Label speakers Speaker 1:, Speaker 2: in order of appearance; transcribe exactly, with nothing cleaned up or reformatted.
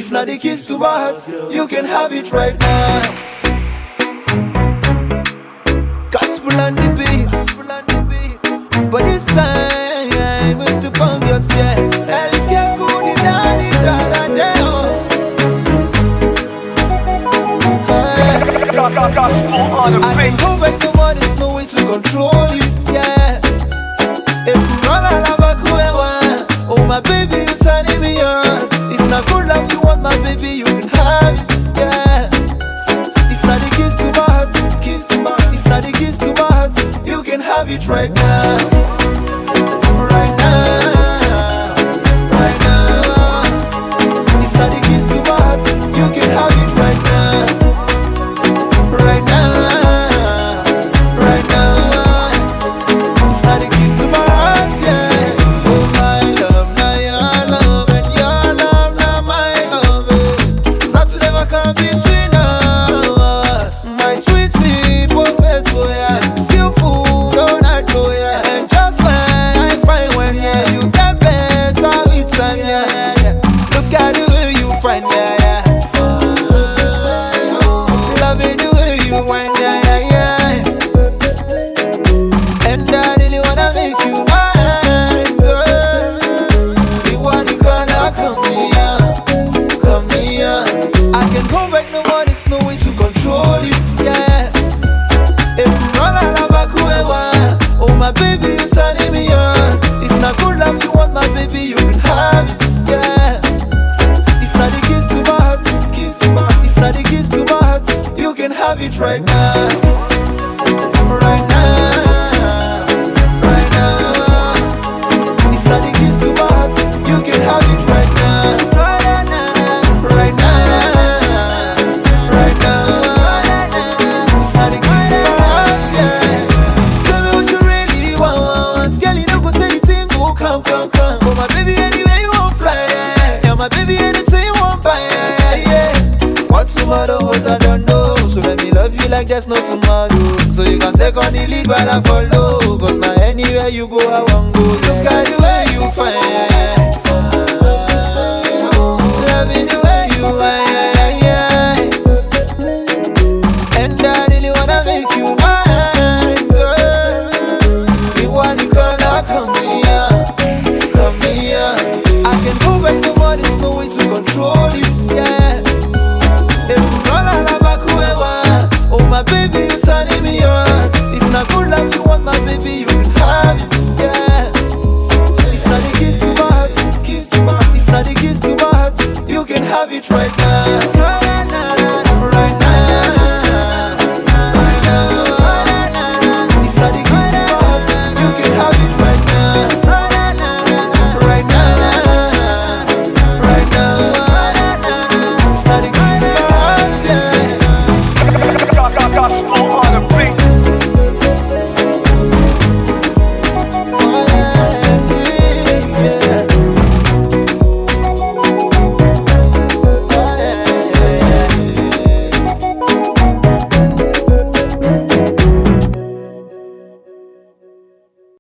Speaker 1: If not the keys to my heart, you can have it right now. Gospel on the beats, but this time it's the pump yourself. El que cuida ni cada deo.
Speaker 2: Gospel on the
Speaker 1: I
Speaker 2: beat.
Speaker 1: can go back to what there's no way to control it, yeah. If you all I love, I could. Oh my baby, you turning me on. If not good love, you want my baby, you can have it, yeah. If not the kiss to my heart, kiss to my heart. If not the kiss to my heart, you can have it right now, right now, right now. If not the kiss to my heart, you can have it right now, right now, right now. If not the kiss to my heart, yeah. Oh my love, now your love and your love, now my love. eh. Nothing ever come between us. My sweetie potato, yeah. Still food on that door, yeah. And just like fine when, yeah, you get better with time, yeah, yeah, yeah. Look at the way you find, yeah, yeah. Loving the way you wind, yeah, yeah, yeah. And I really wanna make you mine, girl. You wanna gonna come here, come here. I can go back no more, there's no way to control this, yeah. If you all I love, I could. Oh my baby, you turning me on. If not good love, you want my baby, you can have it, yeah. If not the kiss to my heart, kiss to my heart. If not the kiss to my heart, you can have it right now, right now, right now. If not the kiss to my heart, you can have it right now, right now, right now, right now. If not the kiss to my heart, yeah. Tell me what you really want, girl. You know go tell the thing go come, come, come. Oh my baby, anywhere you want fly, yeah. Yeah, my baby, anything you want buy, yeah, yeah. What tomorrow holds, I don't know. So let me love you like there's no tomorrow. So you can take on the lead while I follow. Cause now anywhere you go, I won't go. Look at the way you find, loving the way you are, yeah, yeah. And I really wanna make you mine, girl. You wanna gonna come here, come here. I can go back no more, there's no way to control this, yeah. If you all I love, I could. Oh my baby, you turning me on. If not good love, you want my baby, you can have it, yeah. If not the kiss to my heart, kiss to my heart. If not the kiss to my heart, you can have it right now, right now, right now, right now. If not the kiss to my heart, you can have it right now, right now, right now, right now. If not the kiss to my heart, yeah.
Speaker 2: Gospel